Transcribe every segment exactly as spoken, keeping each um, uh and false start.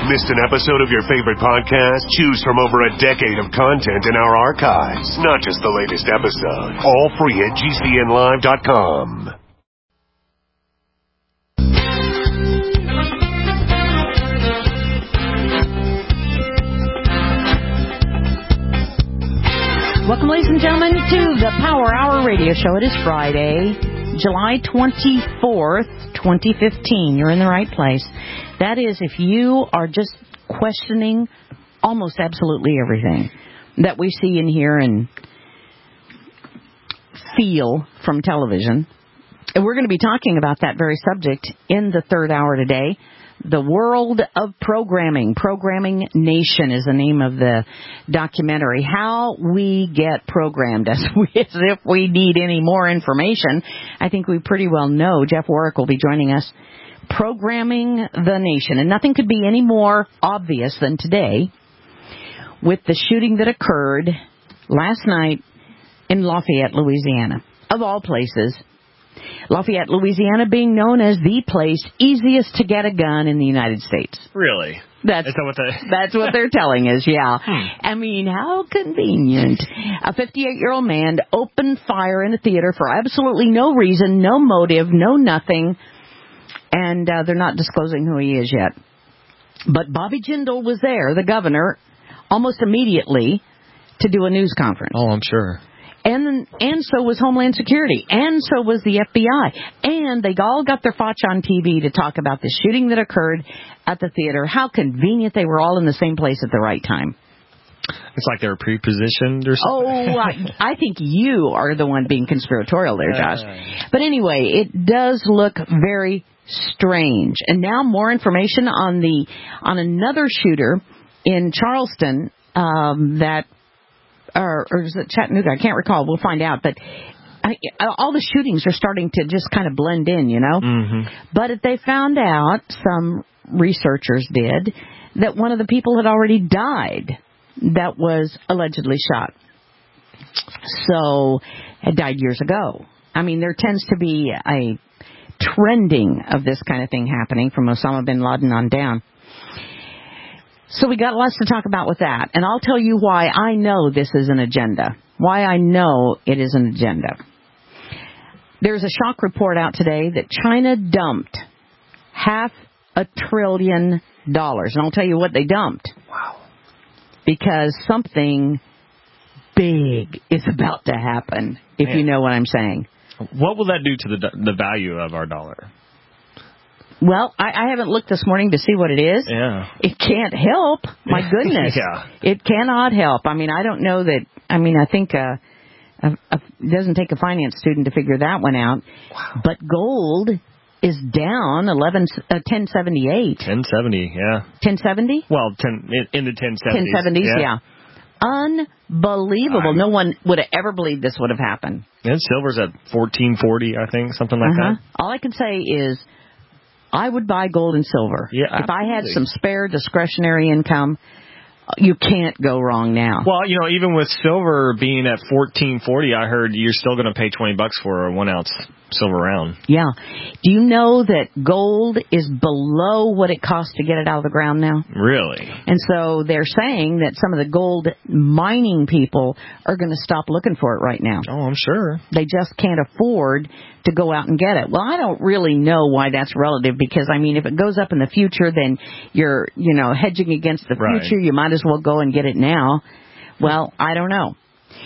Missed an episode of your favorite podcast? Choose from over a decade of content in our archives. Not just the latest episode. All free at G C N live dot com. Welcome, ladies and gentlemen, to the Power Hour Radio Show. It is Friday, July twenty-fourth, twenty fifteen. You're in the right place. That is, if you are just questioning almost absolutely everything that we see and hear and feel from television. And we're going to be talking about that very subject in the third hour today. The World of Programming. Programming Nation is the name of the documentary. How we get programmed, as, we, as if we need any more information. I think we pretty well know. Jeff Warwick will be joining us. Programming the Nation. And nothing could be any more obvious than today with the shooting that occurred last night in Lafayette, Louisiana. Of all places. Lafayette, Louisiana being known as the place easiest to get a gun in the United States. Really? That's, Is that what they... that's what they're telling us, yeah. Hmm. I mean, how convenient. A fifty-eight-year-old man opened fire in a theater for absolutely no reason, no motive, no nothing. And uh, they're not disclosing who he is yet. But Bobby Jindal was there, the governor, almost immediately to do a news conference. Oh, I'm sure. And and so was Homeland Security, and so was the F B I. And they all got their fotch on T V to talk about the shooting that occurred at the theater. How convenient they were all in the same place at the right time. It's like they were pre-positioned or something. Oh, I, I think you are the one being conspiratorial there, Josh. But anyway, it does look very strange. And now more information on the on another shooter in Charleston um, that... Or, or is it Chattanooga? I can't recall. We'll find out. But I, all the shootings are starting to just kind of blend in, you know. Mm-hmm. But if they found out, some researchers did, that one of the people had already died that was allegedly shot. So, had died years ago. I mean, there tends to be a trending of this kind of thing happening from Osama bin Laden on down. So we got lots to talk about with that. And I'll tell you why I know this is an agenda. Why I know it is an agenda. There's a shock report out today that China dumped half a trillion dollars. And I'll tell you what they dumped. Wow. Because something big is about to happen, if Man. you know what I'm saying. What will that do to the the value of our dollar? Well, I, I haven't looked this morning to see what it is. Yeah. It can't help. My goodness. Yeah. It cannot help. I mean, I don't know that. I mean, I think uh, a, a, it doesn't take a finance student to figure that one out. Wow. But gold is down eleven, uh, ten seventy-eight. ten seventy, yeah. ten seventy? Well, ten, in, in the ten seventies. ten seventies, yeah. yeah. Unbelievable. I'm, no one would have ever believed this would have happened. And silver's at fourteen forty, I think, something like uh-huh. that. All I can say is I would buy gold and silver. Yeah, if absolutely. I had some spare discretionary income, you can't go wrong now. Well, you know, even with silver being at fourteen forty, I heard you're still going to pay twenty bucks for a one ounce silver round. Yeah. Do you know that gold is below what it costs to get it out of the ground now? Really? And so they're saying that some of the gold mining people are going to stop looking for it right now. Oh, I'm sure. They just can't afford to go out and get it. Well, I don't really know why that's relative because, I mean, if it goes up in the future, then you're, you know, hedging against the future. Right. You might as well go and get it now. Well, I don't know.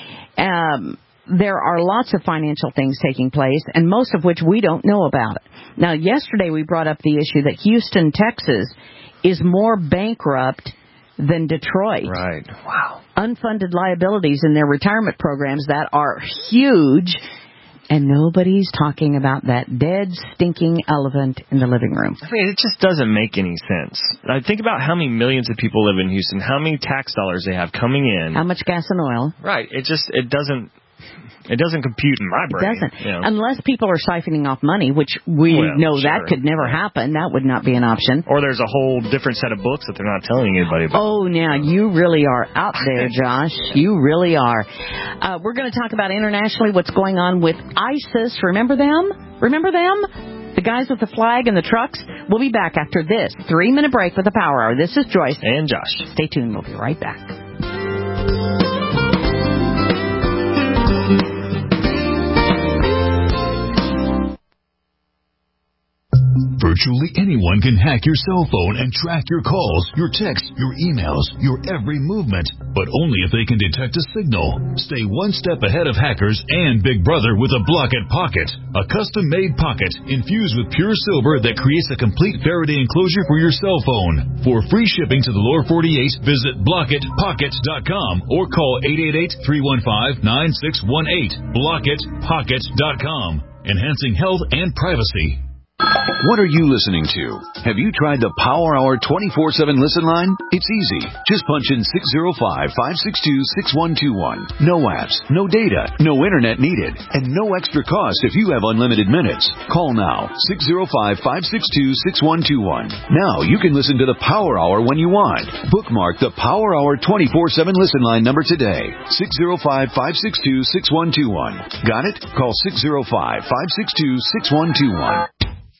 Um... There are lots of financial things taking place, and most of which we don't know about. Now, yesterday we brought up the issue that Houston, Texas, is more bankrupt than Detroit. Right. Wow. Unfunded liabilities in their retirement programs that are huge, and nobody's talking about that dead, stinking elephant in the living room. I mean, it just doesn't make any sense. I think about how many millions of people live in Houston, how many tax dollars they have coming in. How much gas and oil. Right. It just, it doesn't... It doesn't compute in my brain. It doesn't. You know? Unless people are siphoning off money, which we well, know sure. that could never happen. That would not be an option. Or there's a whole different set of books that they're not telling anybody about. Oh, now, you really are out there, Josh. You really are. Uh, we're going to talk about internationally what's going on with ISIS. Remember them? Remember them? The guys with the flag and the trucks. We'll be back after this three-minute break with the Power Hour. This is Joyce. And Josh. Stay tuned. We'll be right back. Virtually anyone can hack your cell phone and track your calls, your texts, your emails, your every movement, but only if they can detect a signal. Stay one step ahead of hackers and Big Brother with a Blockit Pocket, a custom-made pocket infused with pure silver that creates a complete Faraday enclosure for your cell phone. For free shipping to the lower forty-eight, visit blockit pocket dot com or call eight eight eight, three one five, nine six one eight. blockit pocket dot com, enhancing health and privacy. What are you listening to? Have you tried the Power Hour twenty-four seven listen line? It's easy. Just punch in six zero five, five six two, six one two one. No apps, no data, no internet needed, and no extra cost if you have unlimited minutes. Call now, six zero five, five six two, six one two one. Now you can listen to the Power Hour when you want. Bookmark the Power Hour twenty-four seven listen line number today, six zero five, five six two, six one two one. Got it? Call six zero five, five six two, six one two one.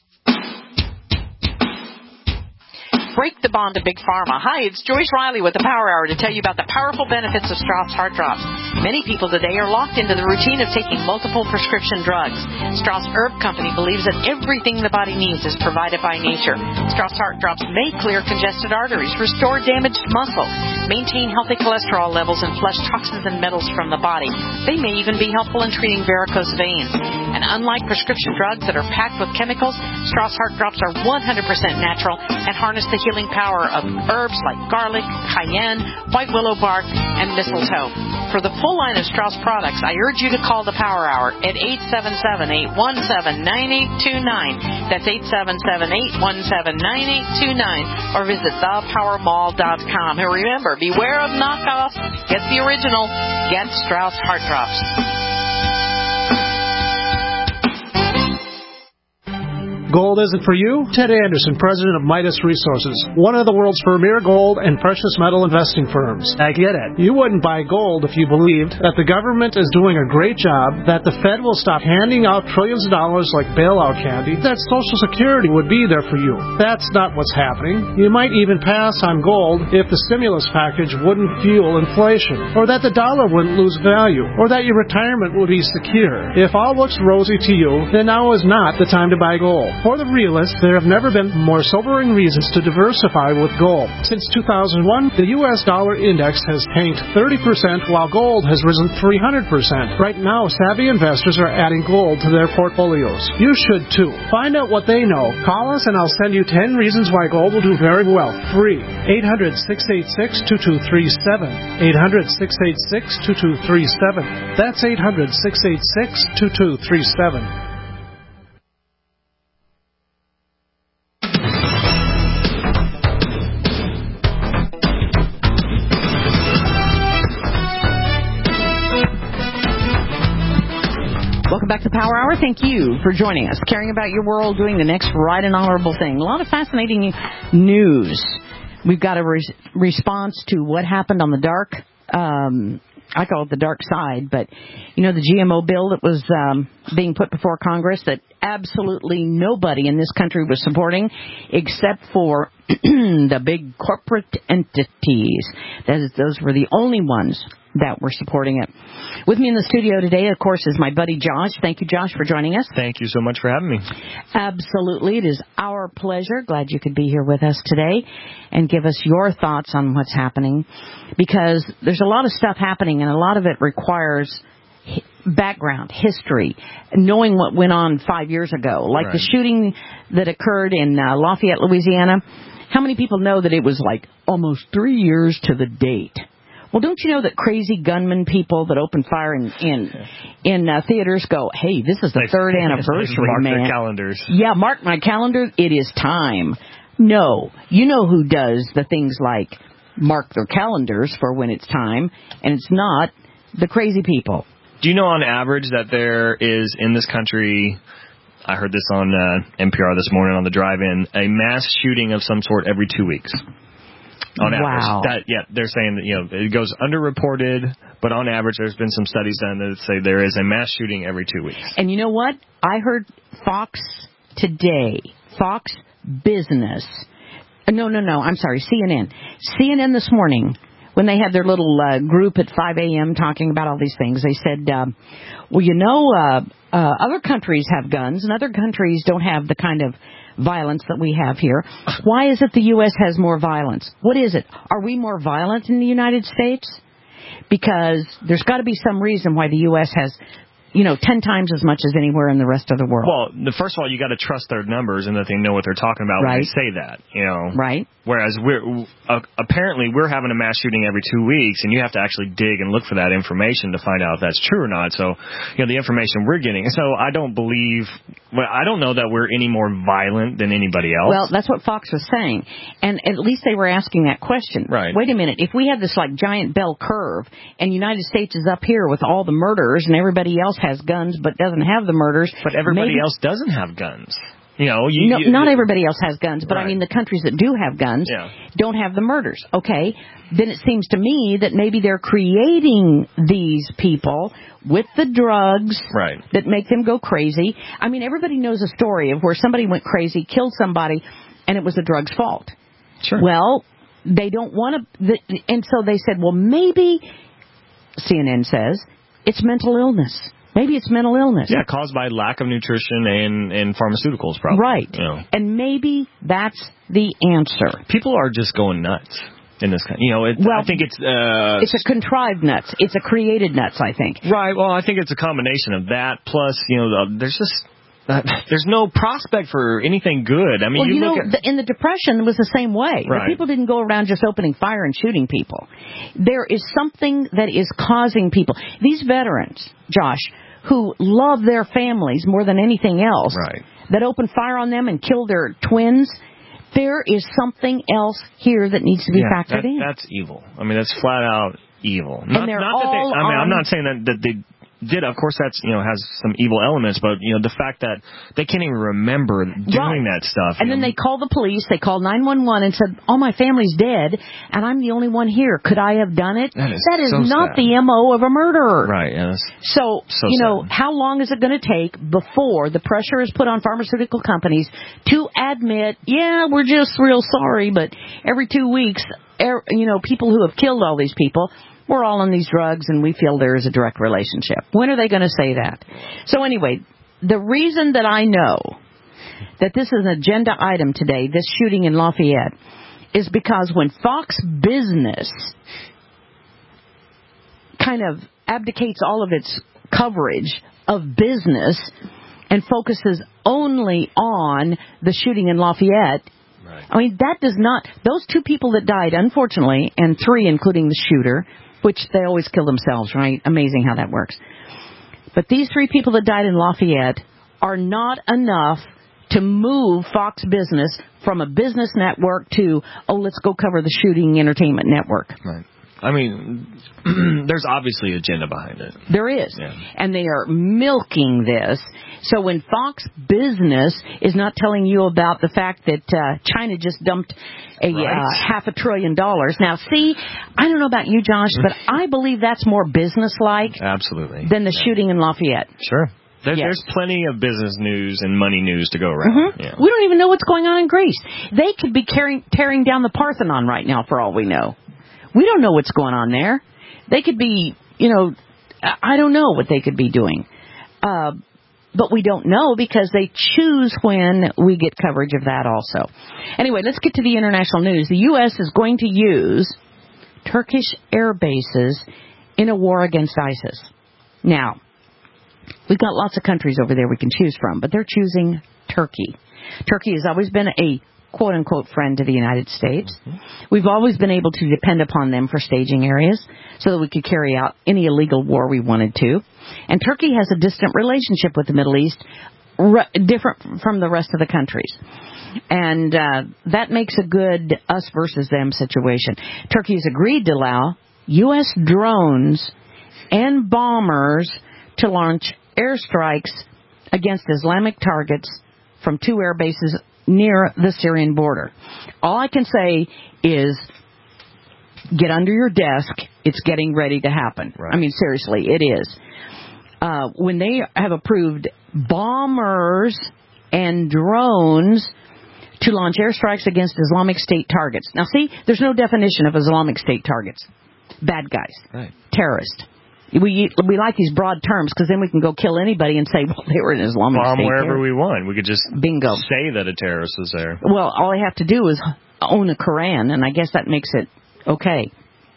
Break the bond to Big Pharma. Hi, it's Joyce Riley with the Power Hour to tell you about the powerful benefits of Strauss Heart Drops. Many people today are locked into the routine of taking multiple prescription drugs. Strauss Herb Company believes that everything the body needs is provided by nature. Strauss Heart Drops may clear congested arteries, restore damaged muscle, maintain healthy cholesterol levels, and flush toxins and metals from the body. They may even be helpful in treating varicose veins. And unlike prescription drugs that are packed with chemicals, Strauss Heart Drops are one hundred percent natural and harness the healing power of herbs like garlic, cayenne, white willow bark, and mistletoe. For the full line of Strauss products, I urge you to call the Power Hour at eight seven seven, eight one seven, nine eight two nine. That's eight seven seven, eight one seven, nine eight two nine. Or visit the power mall dot com. And remember, beware of knockoffs. Get the original. Get Strauss Heart Drops. Gold isn't for you? Ted Anderson, president of Midas Resources, one of the world's premier gold and precious metal investing firms. I get it. You wouldn't buy gold if you believed that the government is doing a great job, that the Fed will stop handing out trillions of dollars like bailout candy, that Social Security would be there for you. That's not what's happening. You might even pass on gold if the stimulus package wouldn't fuel inflation, or that the dollar wouldn't lose value, or that your retirement would be secure. If all looks rosy to you, then now is not the time to buy gold. For the realists, there have never been more sobering reasons to diversify with gold. Since two thousand one, the U S dollar index has tanked thirty percent while gold has risen three hundred percent. Right now, savvy investors are adding gold to their portfolios. You should too. Find out what they know. Call us and I'll send you ten reasons why gold will do very well. Free. eight hundred, six eight six, two two three seven. eight hundred, six eight six, two two three seven. That's eight hundred, six eight six, two two three seven. Welcome back to Power Hour. Thank you for joining us, caring about your world, doing the next right and honorable thing. A lot of fascinating news. We've got a re- response to what happened on the dark, um, I call it the dark side, but, you know, the G M O bill that was um, being put before Congress that absolutely nobody in this country was supporting except for the big corporate entities. That is, those were the only ones that were supporting it. With me in the studio today, of course, is my buddy Josh. Thank you, Josh, for joining us. Thank you so much for having me. Absolutely. It is our pleasure. Glad you could be here with us today and give us your thoughts on what's happening, because there's a lot of stuff happening and a lot of it requires background, history, knowing what went on five years ago, like right. the shooting that occurred in uh, Lafayette, Louisiana. How many people know that it was like almost three years to the date? Well, don't you know that crazy gunman people that open fire in in, in uh, theaters go, hey, this is the they, third anniversary, mark man. Mark their calendars. Yeah, mark my calendar. It is time. No, you know who does the things like mark their calendars for when it's time, and it's not the crazy people. Do you know on average that there is in this country, I heard this on uh, N P R this morning on the drive-in, a mass shooting of some sort every two weeks? On average, wow. that yeah, they're saying that you know it goes underreported, but on average, there's been some studies done that say there is a mass shooting every two weeks. And you know what? I heard Fox today, Fox Business, no, no, no, I'm sorry, C N N. C N N this morning, when they had their little uh, group at five a.m. talking about all these things, they said, uh, well, you know, uh, uh, other countries have guns, and other countries don't have the kind of violence that we have here. Why is it the U S has more violence? What is it? Are we more violent in the United States? Because there's got to be some reason why the U S has, you know, ten times as much as anywhere in the rest of the world. Well, the, first of all, you got to trust their numbers and that they know what they're talking about right. when they say that, you know. Right. Whereas we're uh, apparently we're having a mass shooting every two weeks, and you have to actually dig and look for that information to find out if that's true or not. So, you know, the information we're getting. So I don't believe, well, I don't know that we're any more violent than anybody else. Well, that's what Fox was saying, and at least they were asking that question. Right. Wait a minute, if we have this like giant bell curve, and the United States is up here with all the murders, and everybody else has guns but doesn't have the murders, but everybody maybe, else doesn't have guns. You know, you, no, you, not everybody else has guns, but right. I mean the countries that do have guns yeah. don't have the murders. Okay, then it seems to me that maybe they're creating these people with the drugs right. that make them go crazy. I mean, everybody knows a story of where somebody went crazy, killed somebody, and it was the drug's fault. Sure. Well, they don't want to, and so they said, well, maybe, C N N says, it's mental illness. Maybe it's mental illness. Yeah, caused by lack of nutrition and, and pharmaceuticals, probably. Right. You know. And maybe that's the answer. People are just going nuts in this kind. You know, it, well, I think it's uh, it's a contrived nuts. It's a created nuts, I think. Right. Well, I think it's a combination of that plus, you know, the, there's just uh, there's no prospect for anything good. I mean, well, you, you know, look at, the, in the Depression, it was the same way. Right. The people didn't go around just opening fire and shooting people. There is something that is causing people. These veterans, Josh, who love their families more than anything else, right. that open fire on them and kill their twins, there is something else here that needs to be yeah, factored that, in. That's evil. I mean, that's flat out evil. And Not, they're not that they, all I mean, on, I'm not saying that, that they did. Of course, that's, you know, has some evil elements, but, you know, the fact that they can't even remember doing right. that stuff. And then know. they called the police, they called nine one one and said, oh, my family's dead, and I'm the only one here. Could I have done it? That is, that is so not sad. the M O of a murderer. Right, yes. So, so you know, sad. how long is it going to take before the pressure is put on pharmaceutical companies to admit, yeah, we're just real sorry, but every two weeks, er, you know, people who have killed all these people, we're all on these drugs and we feel there is a direct relationship. When are they going to say that? So anyway, the reason that I know that this is an agenda item today, this shooting in Lafayette, is because when Fox Business kind of abdicates all of its coverage of business and focuses only on the shooting in Lafayette, right. I mean, that does not, those two people that died, unfortunately, and three including the shooter, which they always kill themselves, right? Amazing how that works. But these three people that died in Lafayette are not enough to move Fox Business from a business network to, oh, let's go cover the shooting entertainment network. Right. I mean, there's obviously agenda behind it. There is. Yeah. And they are milking this. So when Fox Business is not telling you about the fact that uh, China just dumped a right. uh, half a trillion dollars. Now, see, I don't know about you, Josh, but I believe that's more business-like Absolutely. than the yeah. shooting in Lafayette. Sure. There, yes. There's plenty of business news and money news to go around. Mm-hmm. Yeah. We don't even know what's going on in Greece. They could be carrying, tearing down the Parthenon right now, for all we know. We don't know what's going on there. They could be, you know, I don't know what they could be doing. Uh, but we don't know because they choose when we get coverage of that also. Anyway, let's get to the international news. The U S is going to use Turkish air bases in a war against ISIS. Now, we've got lots of countries over there we can choose from, but they're choosing Turkey. Turkey has always been a quote-unquote friend to the United States. Mm-hmm. We've always been able to depend upon them for staging areas so that we could carry out any illegal war we wanted to. And Turkey has a distant relationship with the Middle East, re- different from the rest of the countries. And uh, that makes a good us versus them situation. Turkey has agreed to allow U S drones and bombers to launch airstrikes against Islamic targets from two air bases near the Syrian border. All I can say is get under your desk. It's getting ready to happen. Right. I mean, seriously, it is. Uh, when they have approved bombers and drones to launch airstrikes against Islamic State targets. Now, see, there's no definition of Islamic State targets. Bad guys. Right. Terrorists. We we like these broad terms because then we can go kill anybody and say, well, they were an Islamic Bomb State wherever terrorist. we want. We could just Bingo. say that a terrorist was there. Well, all I have to do is own a Quran, and I guess that makes it okay.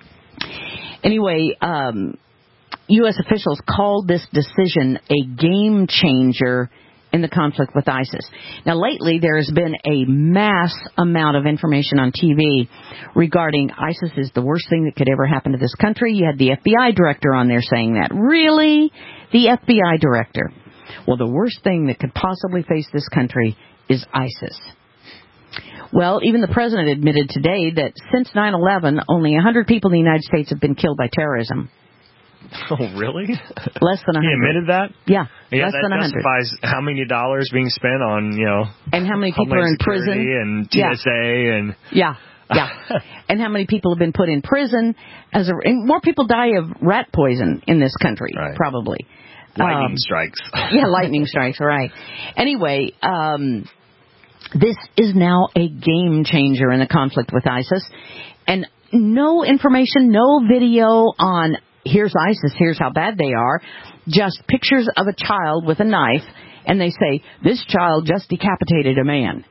Anyway, um, U S officials called this decision a game changer in the conflict with ISIS. Now, lately, there has been a mass amount of information on T V regarding ISIS is the worst thing that could ever happen to this country. You had the F B I director on there saying that. Really? The F B I director? Well, the worst thing that could possibly face this country is ISIS. Well, even the president admitted today that since nine eleven, only one hundred people in the United States have been killed by terrorism. Oh, really? Less than one hundred. He admitted that? Yeah, yeah less that than one hundred. justifies how many dollars being spent on, you know, and how many people are in prison and T S A yeah. and yeah, yeah, and how many people have been put in prison as a and more people die of rat poison in this country, right. probably. Lightning um, strikes. yeah, lightning strikes. Right. Anyway, um, this is now a game changer in the conflict with ISIS, and no information, no video on. Here's ISIS, here's how bad they are, just pictures of a child with a knife, and they say, this child just decapitated a man.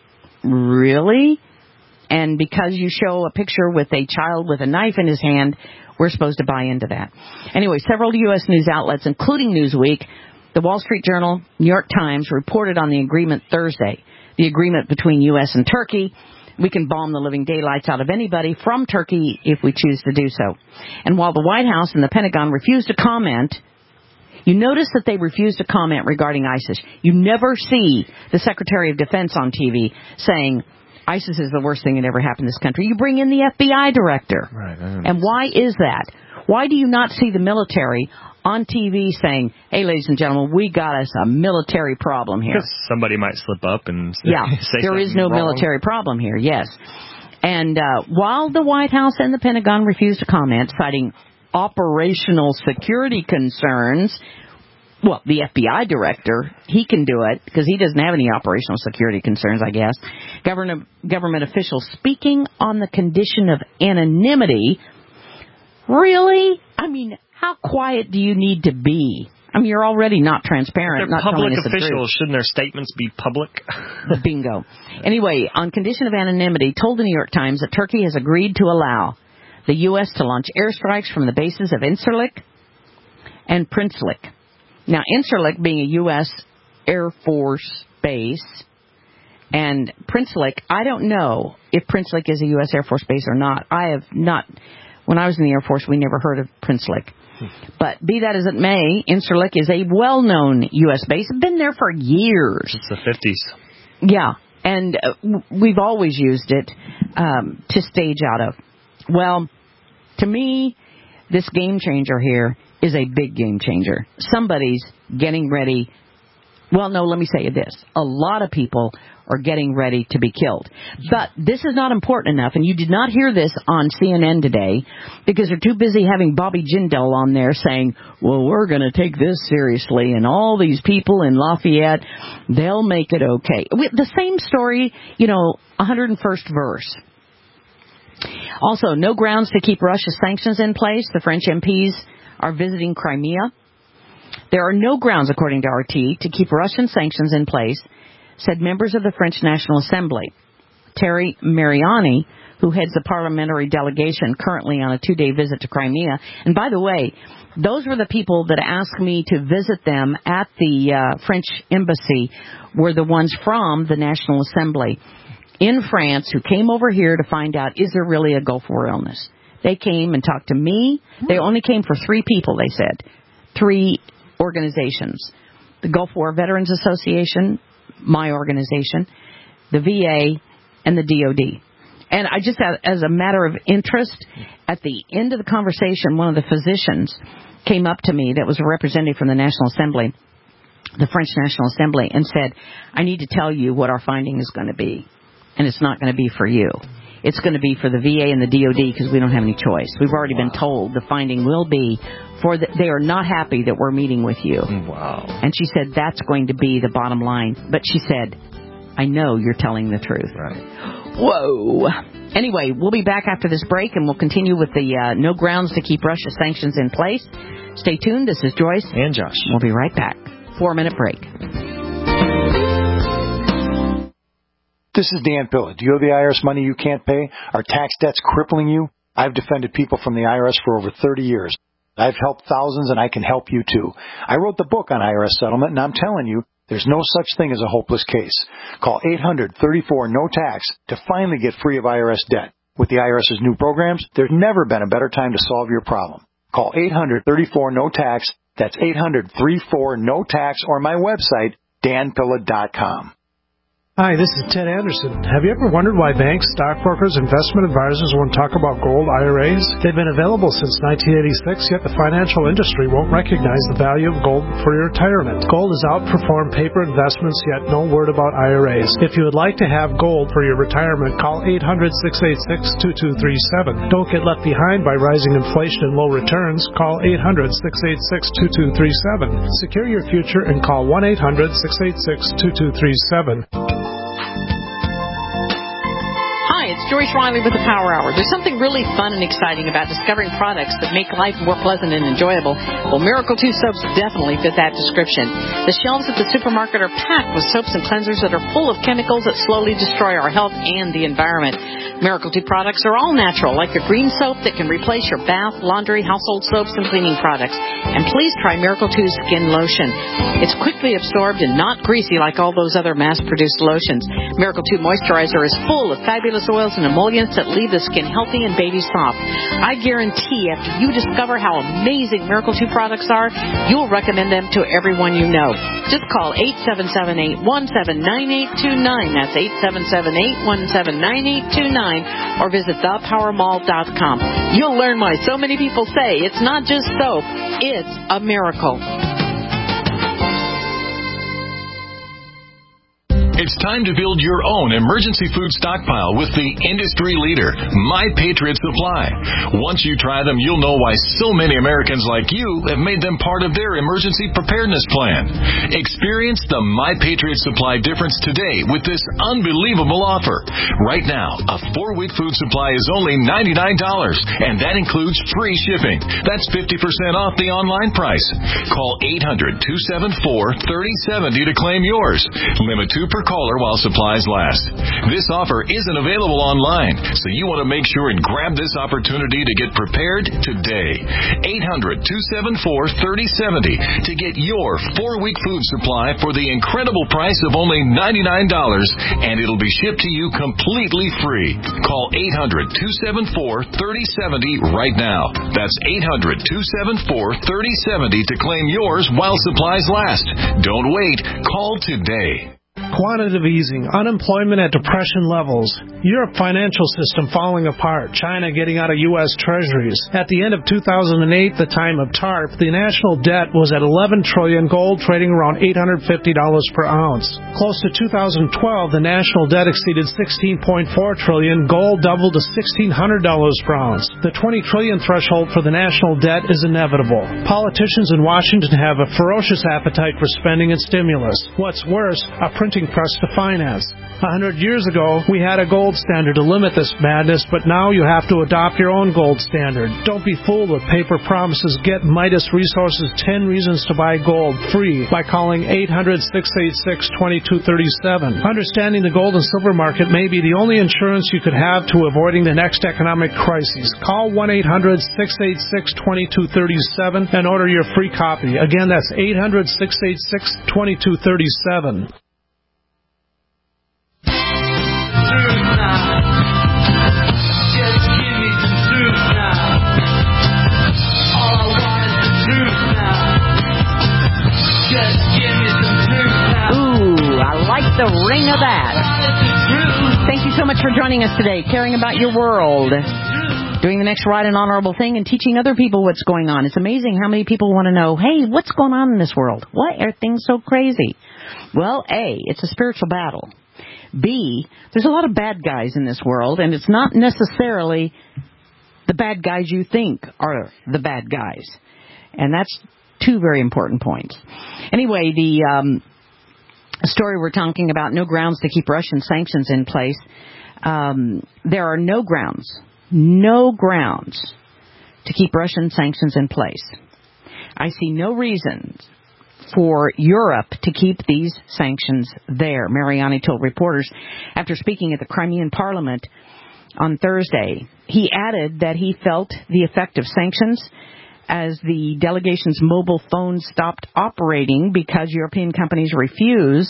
Really? And because you show a picture with a child with a knife in his hand, we're supposed to buy into that. Anyway, several U S news outlets, including Newsweek, the Wall Street Journal, New York Times, reported on the agreement Thursday, the agreement between U S and Turkey. We can bomb the living daylights out of anybody from Turkey if we choose to do so. And while the White House and the Pentagon refused to comment, you notice that they refused to comment regarding ISIS. You never see the Secretary of Defense on T V saying, ISIS is the worst thing that ever happened to this country. You bring in the F B I director. Right. And why is that? Why do you not see the military on T V saying, hey, ladies and gentlemen, we got us a military problem here? Because somebody might slip up and say, yeah, say there is no wrong. military problem here, yes. And uh, while the White House and the Pentagon refused to comment, citing operational security concerns, well, the F B I director, he can do it because he doesn't have any operational security concerns, I guess. Government, government officials speaking on the condition of anonymity. Really? I mean, how quiet do you need to be? I mean, you're already not transparent. They're not public telling us the officials. truth. Shouldn't their statements be public? Bingo. Anyway, on condition of anonymity, told the New York Times that Turkey has agreed to allow the U S to launch airstrikes from the bases of Incirlik and Princelik. Now, Incirlik being a U S Air Force base, and Princelik, I don't know if Princelik is a U S Air Force base or not. I have not... When I was in the Air Force, we never heard of Princelik. But be that as it may, Incirlik is a well-known U S base. It's been there for years. It's the fifties. Yeah, and uh, we've always used it um, to stage out of. Well, to me, this game changer here is a big game changer. Somebody's getting ready. Well, no, let me say this. A lot of people are getting ready to be killed. But this is not important enough, and you did not hear this on C N N today because they're too busy having Bobby Jindal on there saying, well, we're going to take this seriously, and all these people in Lafayette, they'll make it okay. The same story, you know, one hundred first verse. Also, no grounds to keep Russia's sanctions in place. The French M Ps are visiting Crimea. There are no grounds, according to R T, to keep Russian sanctions in place, said members of the French National Assembly. Terry Mariani, who heads the parliamentary delegation currently on a two-day visit to Crimea. And by the way, those were the people that asked me to visit them at the uh, French embassy, were the ones from the National Assembly in France who came over here to find out, is there really a Gulf War illness? They came and talked to me. They only came for three people, they said. Three organizations. The Gulf War Veterans Association, my organization, the V A, and the D O D. And I just, as a matter of interest, at the end of the conversation, one of the physicians came up to me that was a representative from the National Assembly, the French National Assembly, and said, I need to tell you what our finding is going to be, and it's not going to be for you. it's going to be for the V A and the D O D because we don't have any choice. We've already wow. been told the finding will be for the, they are not happy that we're meeting with you. Wow. And she said that's going to be the bottom line. But she said, I know you're telling the truth. Right. Whoa. Anyway, we'll be back after this break, and we'll continue with the uh, no grounds to keep Russia sanctions in place. Stay tuned. This is Joyce. And Josh. We'll be right back. Four-minute break. This is Dan Pilla. Do you owe the I R S money you can't pay? Are tax debts crippling you? I've defended people from the I R S for over thirty years. I've helped thousands, and I can help you, too. I wrote the book on I R S settlement, and I'm telling you, there's no such thing as a hopeless case. Call eight hundred, thirty-four, no tax to finally get free of I R S debt. With the IRS's new programs, there's never been a better time to solve your problem. Call eight hundred, thirty-four, no tax. That's eight hundred, thirty-four, no tax, or my website, dan pilla dot com. Hi, this is Ted Anderson. Have you ever wondered why banks, stockbrokers, investment advisors won't talk about gold I R As? They've been available since nineteen eighty-six, yet the financial industry won't recognize the value of gold for your retirement. Gold has outperformed paper investments, yet no word about I R As. If you would like to have gold for your retirement, call eight hundred, six eight six, two two three seven. Don't get left behind by rising inflation and low returns. Call eight hundred, six eight six, two two three seven. Secure your future and call one eight hundred, six eight six, two two three seven. It's Joyce Riley with the Power Hour. There's something really fun and exciting about discovering products that make life more pleasant and enjoyable. Well, Miracle two soaps definitely fit that description. The shelves at the supermarket are packed with soaps and cleansers that are full of chemicals that slowly destroy our health and the environment. Miracle two products are all natural, like the green soap that can replace your bath, laundry, household soaps, and cleaning products. And please try Miracle two Skin Lotion. It's quickly absorbed and not greasy like all those other mass-produced lotions. Miracle two Moisturizer is full of fabulous oils and emollients that leave the skin healthy and baby soft. I guarantee after you discover how amazing Miracle two products are, you'll recommend them to everyone you know. Just call eight seven seven, eight one seven, nine eight two nine. That's eight seven seven, eight one seven, nine eight two nine. Or visit the power mall dot com. You'll learn why so many people say it's not just soap, it's a miracle. It's time to build your own emergency food stockpile with the industry leader, My Patriot Supply. Once you try them, you'll know why so many Americans like you have made them part of their emergency preparedness plan. Experience the My Patriot Supply difference today with this unbelievable offer. Right now, a four-week food supply is only ninety-nine dollars, and that includes free shipping. That's fifty percent off the online price. Call eight hundred, two seven four, three oh seven oh to claim yours. Limit two per caller while supplies last. This offer isn't available online, so you want to make sure and grab this opportunity to get prepared today. eight hundred, two seven four, three oh seven oh to get your four-week food supply for the incredible price of only ninety-nine dollars, and it'll be shipped to you completely free. Call eight hundred, two seven four, three oh seven oh right now. That's eight hundred, two seven four, three oh seven oh to claim yours while supplies last. Don't wait. Call today. Quantitative easing, unemployment at depression levels, Europe financial system falling apart, China getting out of U S treasuries. At the end of two thousand eight, the time of TARP, the national debt was at eleven trillion dollars, gold trading around eight hundred fifty dollars per ounce. Close to two thousand twelve, the national debt exceeded sixteen point four trillion dollars, gold doubled to sixteen hundred dollars per ounce. The twenty trillion dollars threshold for the national debt is inevitable. Politicians in Washington have a ferocious appetite for spending and stimulus. What's worse, a printing press to finance. A hundred years ago, we had a gold standard to limit this madness, but now you have to adopt your own gold standard. Don't be fooled with paper promises. Get Midas Resources ten Reasons to Buy Gold free by calling eight hundred, six eight six, two two three seven. Understanding the gold and silver market may be the only insurance you could have to avoiding the next economic crisis. Call one eight hundred, six eight six, two two three seven and order your free copy. Again, that's eight hundred, six eight six, two two three seven. The ring of that. Thank you so much for joining us today, caring about your world, doing the next right and honorable thing, and teaching other people what's going on. It's amazing how many people want to know, hey, what's going on in this world? Why are things so crazy? Well, A, it's a spiritual battle. B, there's a lot of bad guys in this world, and it's not necessarily the bad guys you think are the bad guys. And that's two very important points. Anyway, the um, story we're talking about, no grounds to keep Russian sanctions in place. Um, there are no grounds, no grounds to keep Russian sanctions in place. I see no reason for Europe to keep these sanctions there, Mariani told reporters after speaking at the Crimean Parliament on Thursday. He added that he felt the effect of sanctions as the delegation's mobile phones stopped operating because European companies refuse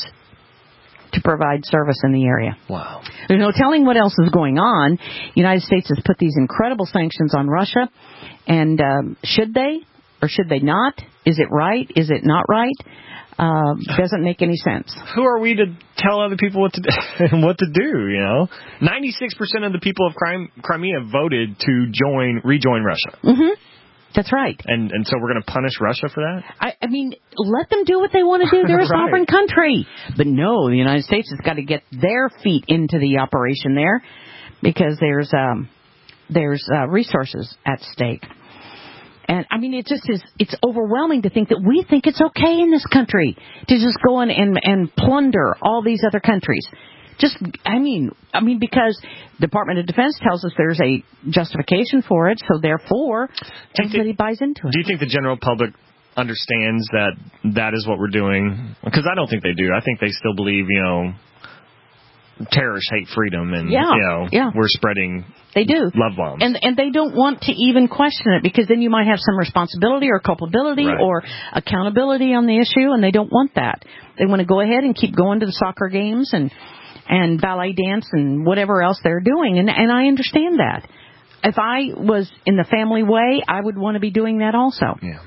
to provide service in the area. Wow. There's no telling what else is going on. The United States has put these incredible sanctions on Russia, and um, should they or should they not? Is it right? Is it not right? Uh, doesn't make any sense. Who are we to tell other people what to do, what to do, you know? ninety-six percent of the people of Crimea voted to join, rejoin Russia. Mm-hmm. That's right. And and so we're going to punish Russia for that? I, I mean, let them do what they want to do. They're a right. sovereign country. But no, the United States has got to get their feet into the operation there because there's um, there's uh, resources at stake. And, I mean, it just is, it's overwhelming to think that we think it's okay in this country to just go in and, and plunder all these other countries. Just, I mean, I mean, because Department of Defense tells us there's a justification for it, so therefore, everybody buys into it. Do you think the general public understands that that is what we're doing? Because I don't think they do. I think they still believe, you know, terrorists hate freedom, and yeah, you know, yeah. we're spreading they do love bombs, and and they don't want to even question it because then you might have some responsibility or culpability right. or accountability on the issue, and they don't want that. They want to go ahead and keep going to the soccer games and and ballet dance and whatever else they're doing, and and I understand that. If I was in the family way, I would want to be doing that also. Yeah.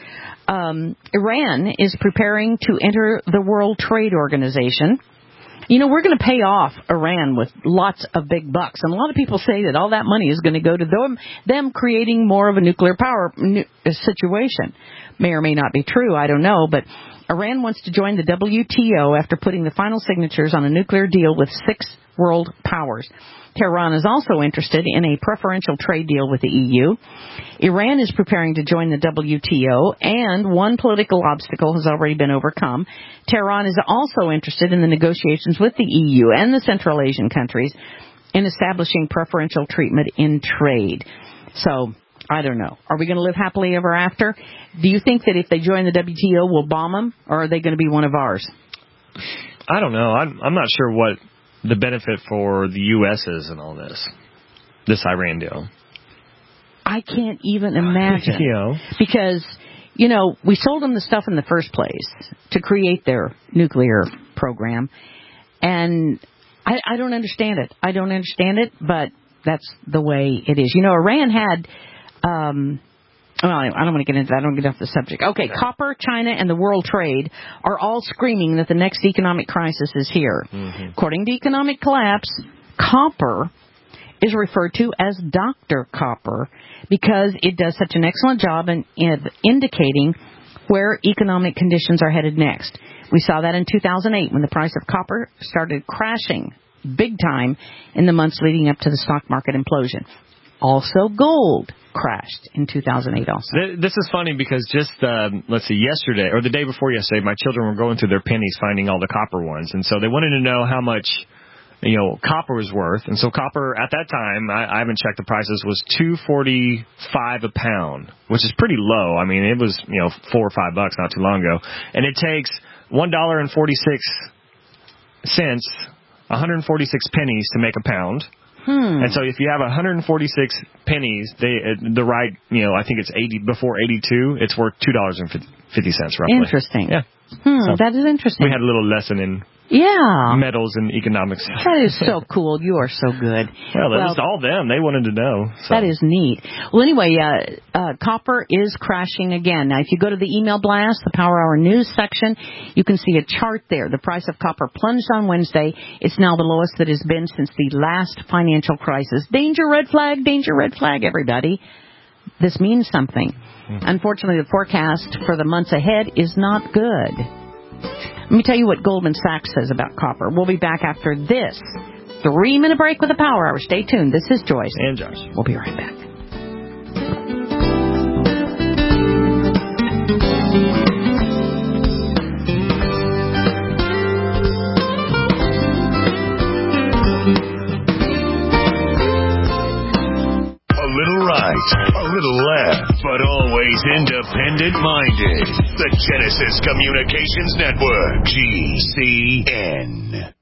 Um, Iran is preparing to enter the World Trade Organization. You know, we're going to pay off Iran with lots of big bucks. And a lot of people say that all that money is going to go to them, them creating more of a nuclear power nu- situation. May or may not be true. I don't know. But Iran wants to join the W T O after putting the final signatures on a nuclear deal with six world powers. Tehran is also interested in a preferential trade deal with the E U. Iran is preparing to join the W T O, and one political obstacle has already been overcome. Tehran is also interested in the negotiations with the E U and the Central Asian countries in establishing preferential treatment in trade. So, I don't know. Are we going to live happily ever after? Do you think that if they join the W T O, we'll bomb them, or are they going to be one of ours? I don't know. I'm, I'm not sure what the benefit for the U S is in all this, this Iran deal. I can't even imagine. you know. Because, you know, we sold them the stuff in the first place to create their nuclear program. And I, I don't understand it. I don't understand it, but that's the way it is. You know, Iran had... Um, well, I don't want to get into that. I don't get off the subject. Okay, okay, copper, China, and the world trade are all screaming that the next economic crisis is here. Mm-hmm. According to Economic Collapse, copper is referred to as Doctor Copper because it does such an excellent job in, in indicating where economic conditions are headed next. We saw that in two thousand eight when the price of copper started crashing big time in the months leading up to the stock market implosion. Also, gold crashed in two thousand eight also. This is funny because just, uh, let's see, yesterday, or the day before yesterday, my children were going through their pennies finding all the copper ones. And so they wanted to know how much, you know, copper was worth. And so copper, at that time, I, I haven't checked the prices, was two forty-five a pound, which is pretty low. I mean, it was, you know, four or five bucks not too long ago. And it takes one dollar and forty-six cents, one hundred forty-six pennies to make a pound. Hmm. And so if you have one hundred forty-six pennies, they the right, you know, I think it's eighty before eighty-two, it's worth two dollars and fifty cents roughly. Interesting. Yeah. Hmm, so that is interesting. We had a little lesson in yeah. metals and economics. That is so cool. You are so good. Well, that well, was all them. They wanted to know. So. That is neat. Well, anyway, uh, uh, copper is crashing again. Now, if you go to the email blast, the Power Hour News section, you can see a chart there. The price of copper plunged on Wednesday. It's now the lowest that it's been since the last financial crisis. Danger, red flag, danger, red flag, everybody. This means something. Mm-hmm. Unfortunately, the forecast for the months ahead is not good. Let me tell you what Goldman Sachs says about copper. We'll be back after this three-minute break with the Power Hour. Stay tuned. This is Joyce. And Josh. We'll be right back. A little left, but always independent-minded. The Genesis Communications Network, G C N.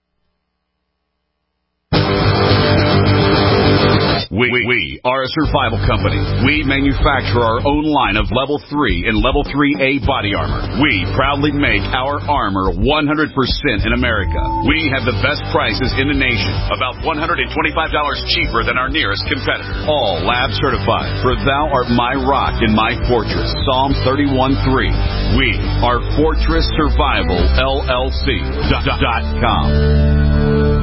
We, we are a survival company. We manufacture our own line of Level three and Level three A body armor. We proudly make our armor one hundred percent in America. We have the best prices in the nation, about one hundred twenty-five dollars cheaper than our nearest competitor. All lab certified, for thou art my rock and my fortress. Psalm thirty-one three. We are Fortress Survival L L C dot com.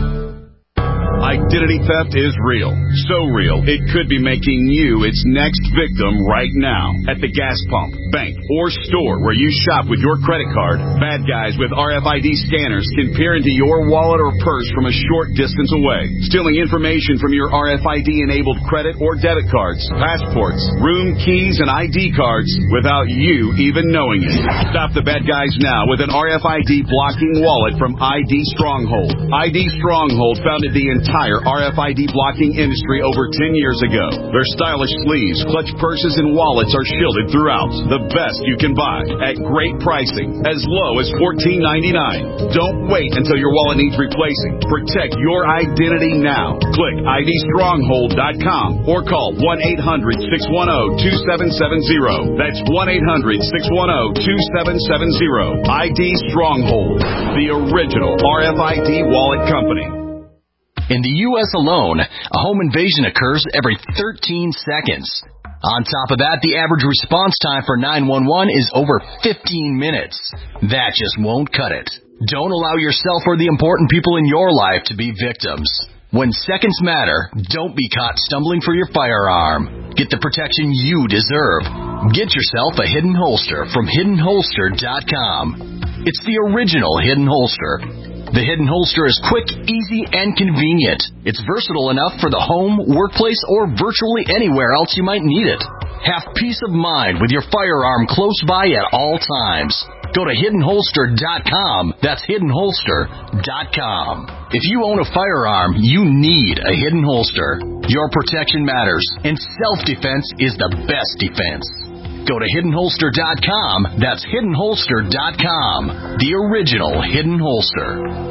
Identity theft is real. So real, it could be making you its next victim right now. At the gas pump, bank, or store where you shop with your credit card, bad guys with R F I D scanners can peer into your wallet or purse from a short distance away, stealing information from your R F I D-enabled credit or debit cards, passports, room keys, and I D cards without you even knowing it. Stop the bad guys now with an R F I D blocking wallet from I D Stronghold. I D Stronghold founded the entire entire R F I D blocking industry over ten years ago. Their stylish sleeves, clutch purses, and wallets are shielded throughout. The best you can buy at great pricing, as low as fourteen ninety-nine. Don't wait until your wallet needs replacing. Protect your identity now. Click I D stronghold dot com or call one eight hundred six one zero two seven seven zero. That's one eight hundred six one zero two seven seven zero. I D Stronghold, the original R F I D wallet company. In the U S alone, a home invasion occurs every thirteen seconds. On top of that, the average response time for nine one one is over fifteen minutes. That just won't cut it. Don't allow yourself or the important people in your life to be victims. When seconds matter, don't be caught stumbling for your firearm. Get the protection you deserve. Get yourself a Hidden Holster from hidden holster dot com. It's the original Hidden Holster. The Hidden Holster is quick, easy, and convenient. It's versatile enough for the home, workplace, or virtually anywhere else you might need it. Have peace of mind with your firearm close by at all times. Go to hidden holster dot com. That's hidden holster dot com. If you own a firearm, you need a Hidden Holster. Your protection matters, and self-defense is the best defense. Go to hidden holster dot com. That's hidden holster dot com. The original Hidden Holster.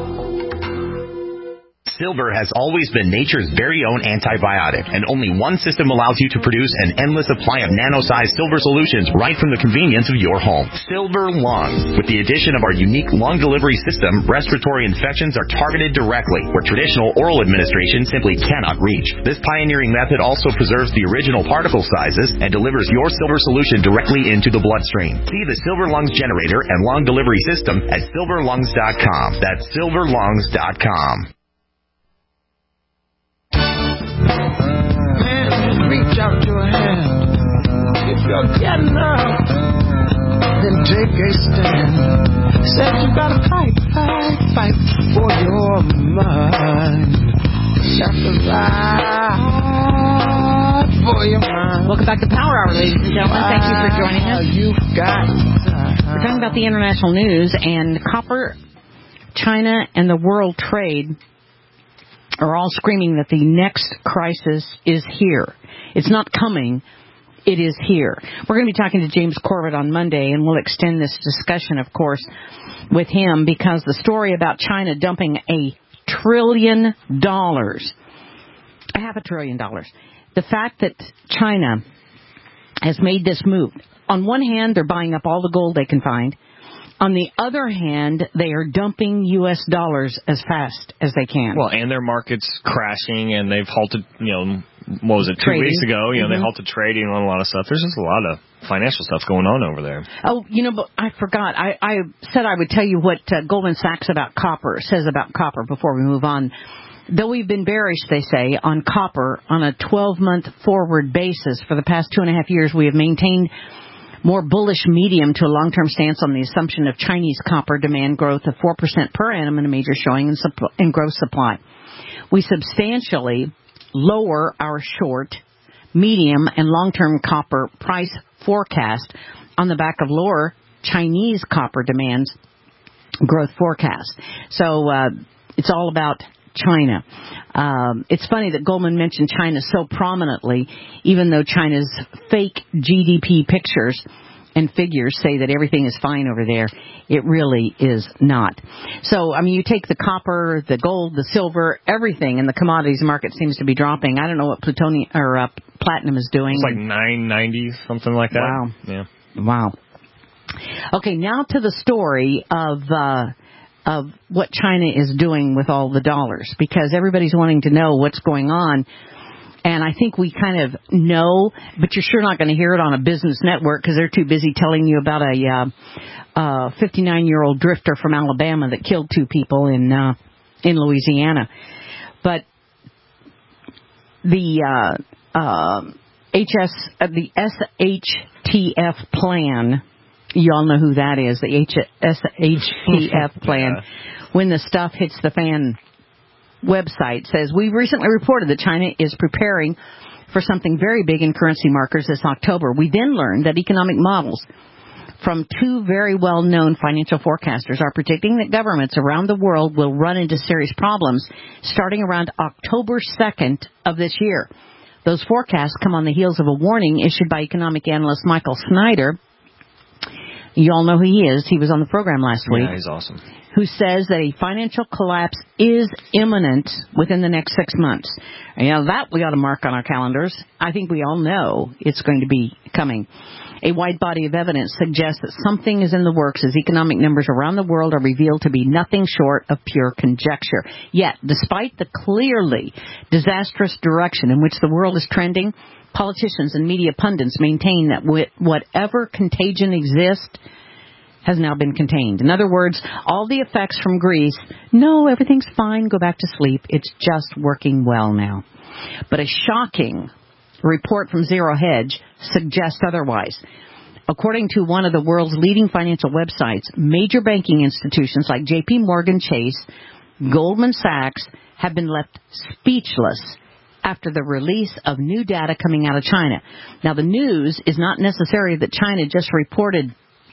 Silver has always been nature's very own antibiotic, and only one system allows you to produce an endless supply of nano-sized silver solutions right from the convenience of your home. Silver Lungs. With the addition of our unique lung delivery system, respiratory infections are targeted directly, where traditional oral administration simply cannot reach. This pioneering method also preserves the original particle sizes and delivers your silver solution directly into the bloodstream. See the Silver Lungs generator and lung delivery system at silver lungs dot com. That's silver lungs dot com. Reach out your hand. If you're getting up, then take a stand. Said you gotta fight, fight, fight for your mind. You have to fight for your mind. Welcome back to Power Hour, ladies and gentlemen. Thank you for joining us. You've got We're talking about the international news, and copper, China, and the world trade are all screaming that the next crisis is here. It's not coming. It is here. We're going to be talking to James Corbett on Monday, and we'll extend this discussion, of course, with him, because the story about China dumping a trillion dollars, a half a trillion dollars, the fact that China has made this move, on one hand, they're buying up all the gold they can find. On the other hand, they are dumping U S dollars as fast as they can. Well, and their market's crashing, and they've halted, you know, what was it, two trading. weeks ago? You know, mm-hmm. they halted trading on a lot of stuff. There's just a lot of financial stuff going on over there. Oh, you know, but I forgot. I, I said I would tell you what uh, Goldman Sachs about copper says about copper before we move on. Though we've been bearish, they say, on copper on a twelve-month forward basis for the past two and a half years, we have maintained more bullish medium to a long-term stance on the assumption of Chinese copper demand growth of four percent per annum in a major showing in, supp- in growth supply. We substantially lower our short, medium, and long-term copper price forecast on the back of lower Chinese copper demands growth forecast. So uh, it's all about China. Um, it's funny that Goldman mentioned China so prominently, even though China's fake G D P pictures and figures say that everything is fine over there. It really is not. So, I mean, you take the copper, the gold, the silver, everything, and the commodities market seems to be dropping. I don't know what plutonium or uh, platinum is doing. It's like nine ninety, something like that. Wow. Yeah. Wow. Okay, now to the story of uh, of what China is doing with all the dollars, because everybody's wanting to know what's going on. And I think we kind of know, but you're sure not going to hear it on a business network because they're too busy telling you about a uh, uh, fifty-nine-year-old drifter from Alabama that killed two people in uh, in Louisiana. But the uh, uh, H S uh, the S H T F plan. You all know who that is, the S H T F plan. Yeah. When the stuff hits the fan website says, we recently reported that China is preparing for something very big in currency markets this October. We then learned that economic models from two very well-known financial forecasters are predicting that governments around the world will run into serious problems starting around October second of this year. Those forecasts come on the heels of a warning issued by economic analyst Michael Snyder. You all know who he is. He was on the program last week. Yeah, he's awesome. Who says that a financial collapse is imminent within the next six months. You know, that we ought to mark on our calendars. I think we all know it's going to be coming. A wide body of evidence suggests that something is in the works as economic numbers around the world are revealed to be nothing short of pure conjecture. Yet, despite the clearly disastrous direction in which the world is trending, politicians and media pundits maintain that whatever contagion exists has now been contained. In other words, all the effects from Greece, no, everything's fine, go back to sleep. It's just working well now. But a shocking report from Zero Hedge suggests otherwise. According to one of the world's leading financial websites, major banking institutions like J P Morgan Chase, Goldman Sachs have been left speechless after the release of new data coming out of China. Now, the news is not necessarily that China just reported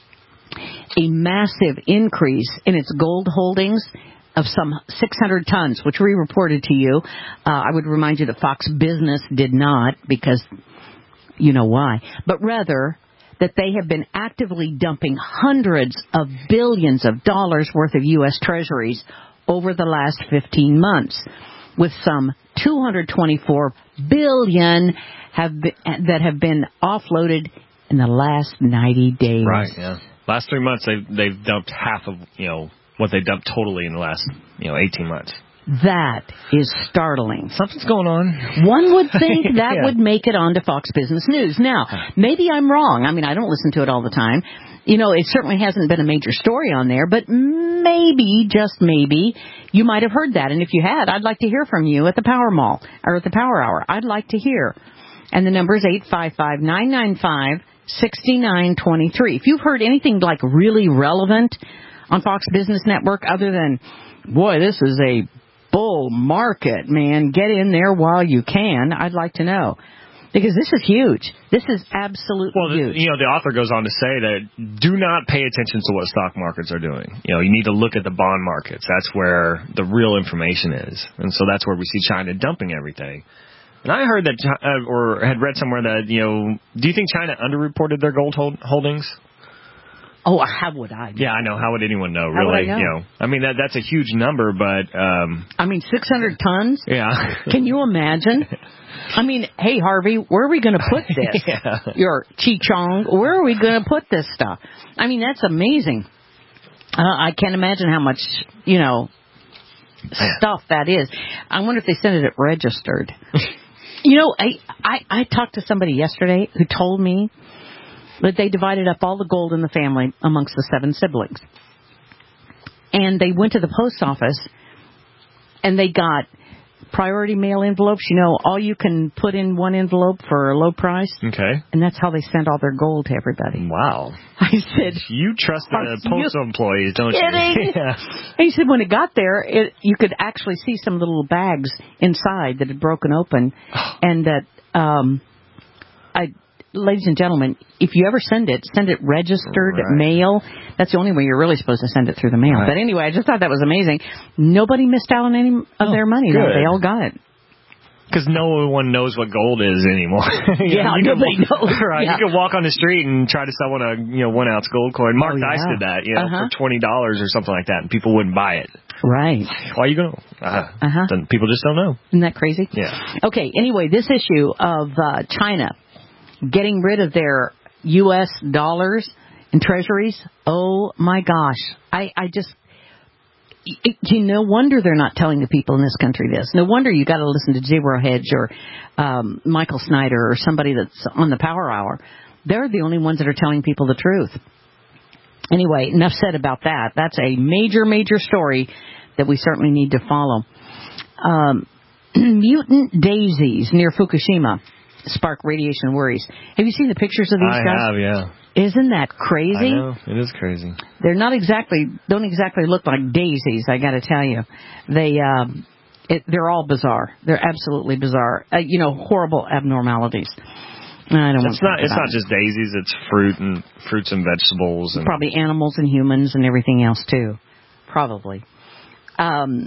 a massive increase in its gold holdings of some six hundred tons, which we reported to you. Uh, I would remind you that Fox Business did not, because you know why. But rather, that they have been actively dumping hundreds of billions of dollars worth of U S treasuries over the last fifteen months, with some two hundred twenty-four billion dollars have been, that have been offloaded in the last ninety days. Right, yeah. Last three months, they've, they've dumped half of, you know, what they dumped totally in the last, you know, eighteen months. That is startling. Something's going on. One would think that yeah. would make it onto Fox Business News. Now, maybe I'm wrong. I mean, I don't listen to it all the time. You know, it certainly hasn't been a major story on there, but maybe, just maybe, you might have heard that. And if you had, I'd like to hear from you at the Power Mall or at the Power Hour. I'd like to hear. And the number is eight five five, nine nine five, six nine two three. If you've heard anything like really relevant on Fox Business Network other than, boy, this is a bull market, man, get in there while you can, I'd like to know. Because this is huge. This is absolutely well, the, huge. You know, the author goes on to say that do not pay attention to what stock markets are doing. You know, you need to look at the bond markets. That's where the real information is. And so that's where we see China dumping everything. And I heard that, uh, or had read somewhere that, you know, do you think China underreported their gold hold- holdings? Oh, how would I know? Yeah, I know. How would anyone know, How really? would I know? You know, I mean, that that's a huge number, but... Um, I mean, six hundred tons? Yeah. Can you imagine? I mean, hey, Harvey, where are we going to put this? yeah. Your Chi-Chong, where are we going to put this stuff? I mean, that's amazing. Uh, I can't imagine how much, you know, stuff that is. I wonder if they sent it registered. You know, I, I, I talked to somebody yesterday who told me that they divided up all the gold in the family amongst the seven siblings. And they went to the post office and they got priority mail envelopes, you know, all you can put in one envelope for a low price. Okay. And that's how they send all their gold to everybody. Wow. I said, you trust the postal employees, don't kidding? you? Yeah. And he said when it got there, it, you could actually see some of the little bags inside that had broken open, and that, um, I, ladies and gentlemen, if you ever send it, send it registered right. mail. That's the only way you're really supposed to send it through the mail. Right. But anyway, I just thought that was amazing. Nobody missed out on any of oh, their money. Good. Though. They all got it. Because no one knows what gold is anymore. yeah, you nobody can, knows. Right, Yeah. you can walk on the street and try to sell one a you know one ounce gold coin. Mark oh, Dice yeah. did that, you know, uh-huh. for twenty dollars or something like that, and people wouldn't buy it. Right. Why are you gonna? Uh, uh-huh. Then people just don't know. Isn't that crazy? Yeah. Okay. Anyway, this issue of uh, China getting rid of their U S dollars and treasuries. Oh my gosh! I I just. It, you no wonder they're not telling the people in this country this. No wonder you got to listen to Zero Hedge or um, Michael Snyder or somebody that's on the Power Hour. They're the only ones that are telling people the truth. Anyway, enough said about that. That's a major, major story that we certainly need to follow. Um, mutant daisies near Fukushima spark radiation worries. Have you seen the pictures of these I guys? I have, yeah. Isn't that crazy? I know, it is crazy. They're not exactly, don't exactly look like daisies, I gotta tell you. They, um, it, they're all bizarre. They're absolutely bizarre. Uh, you know, horrible abnormalities. I don't want it's to not. It's about not it. just daisies. It's fruit and fruits and vegetables and probably animals and humans and everything else too. Probably. Um,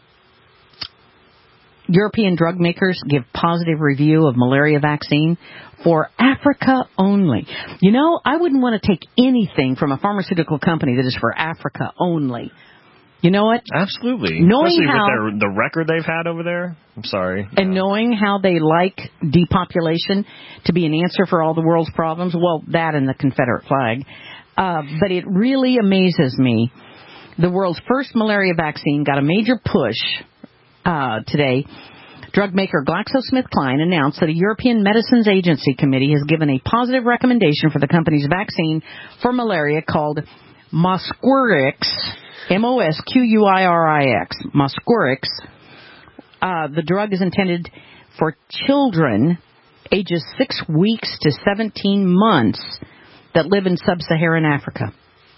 European drug makers give positive review of malaria vaccine for Africa only. You know, I wouldn't want to take anything from a pharmaceutical company that is for Africa only. You know what? Absolutely. Knowing Especially how, with their, the record they've had over there. I'm sorry. And yeah. knowing how they like depopulation to be an answer for all the world's problems. Well, that and the Confederate flag. Uh, but it really amazes me. The world's first malaria vaccine got a major push uh, today. Drug maker GlaxoSmithKline announced that a European Medicines Agency committee has given a positive recommendation for the company's vaccine for malaria called Mosquirix, M O S Q U I R I X, Mosquirix. Uh, the drug is intended for children ages six weeks to seventeen months that live in sub-Saharan Africa.